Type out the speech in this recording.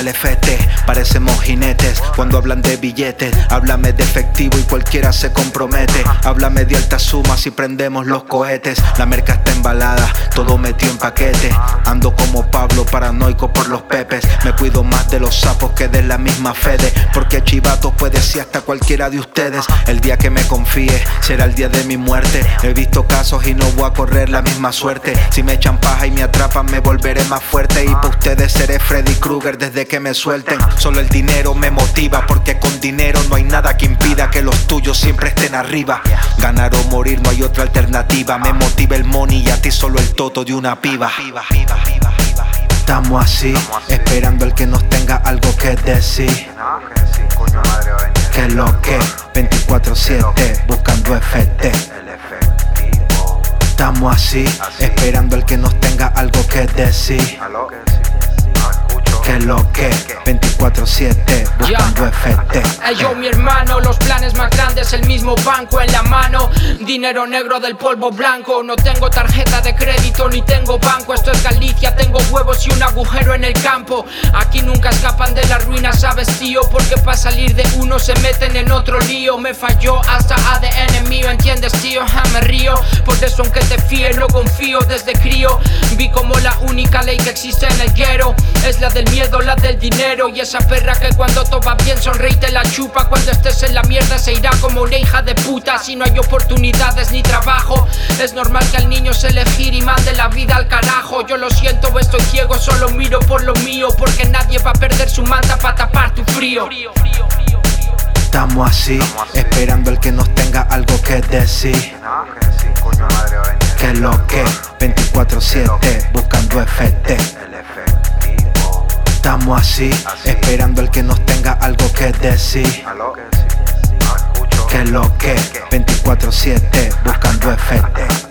el FT, parecemos jinetes cuando hablan de billetes. Háblame de efectivo y cualquiera se compromete. Háblame de altas sumas y prendemos los cohetes. La merca está embalada, todo metido en paquete. Ando como Pablo, paranoico por los pepes. Me cuido más de los sapos que de la misma Fede, porque chivatos puede ser hasta cualquiera de ustedes. El día que me confíe será el día de mi muerte. He visto casos y no voy a correr la misma suerte. Si me echan paja y me atrapan me volveré más fuerte. Y pa' ustedes seré Freddy Krueger desde que me suelten. Solo el dinero me motiva, porque con dinero no hay nada que impida que los tuyos siempre estén arriba. Ganar o morir, no hay otra alternativa. Me motiva el money y a ti solo el toto de una piba. Estamos así, esperando el que nos tenga algo que decir. Que es lo que 24/7 buscando FT. Estamos así, esperando el que nos tenga algo que decir. Que es lo que 24/7 buscando FT. Yo, mi hermano, los planes más grandes, el mismo banco en la mano. Dinero negro del polvo blanco. No tengo tarjeta de crédito ni tengo banco. Esto es Galicia, tengo huevos y un agujero en el campo. Aquí nunca escapan de la ruina, ¿sabes, tío? Porque para salir de uno se meten en otro lío. Me falló hasta ADN mío, ¿entiendes, tío? Me río, por eso aunque te fíe no confío desde crío. Vi como la única ley que existe en el guero es la del miedo, la del dinero. Y esa perra que cuando todo va bien sonríe y te la chupa. Cuando estés en la mierda se irá como una hija de puta. Si no hay oportunidades ni trabajo, es normal que al niño se le gire y mande la vida al carajo. Yo lo siento, estoy ciego, solo miro por lo mío, porque nadie va a perder su manta para tapar tu frío. Estamos así, esperando el que nos tenga algo que decir. Que es lo que 24/7 buscando FT. Estamos así, esperando el que nos tenga algo que decir. Que es lo que 24/7 buscando FT.